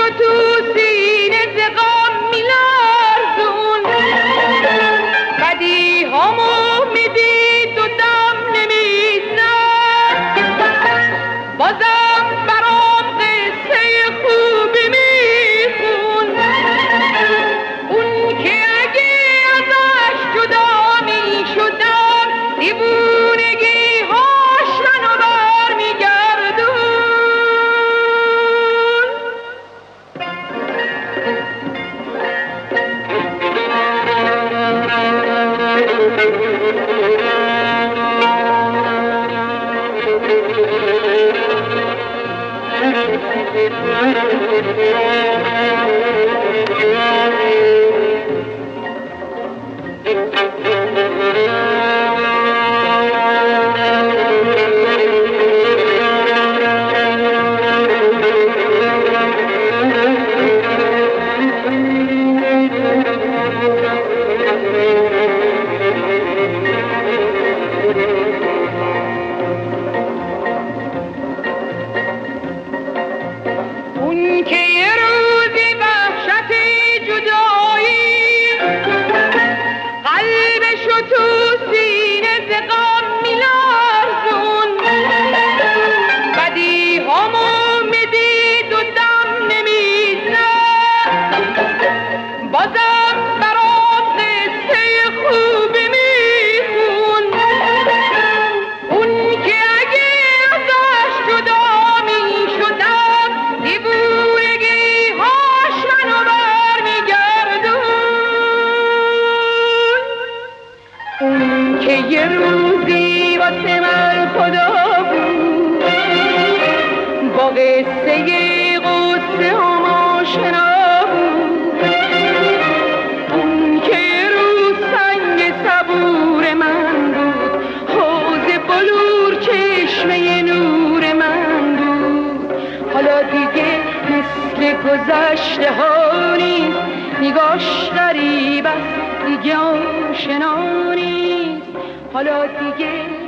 شو تو سینه ز غم میلرزون، بدیهامو میدید و دم نمیزد، بازم برام قصه خوبی میخون، اون که اگه ازش جدا میشدم دیوونگی هاش منو برمیگردون. اون که یه روزی وحشت جدایی قلبشو تو سینه ز غم میلرزون، بدیهامو میدید و دم نمیزد، بازم برام قصه خوبی میخون، اون که اگه ازش جدا میشدم دیوونگی هاش منو برمیگردون. اون که یه روزی واسه من خدا بود، با قصه هم آشنا بود، اون که یه روز سنگ صبور من بود، حوض بلور چشمه نور من بود، حالا دیگه مثل گذشته ها نیست، نگاش غریب است دیگه آشنا نیست، حالا دیگه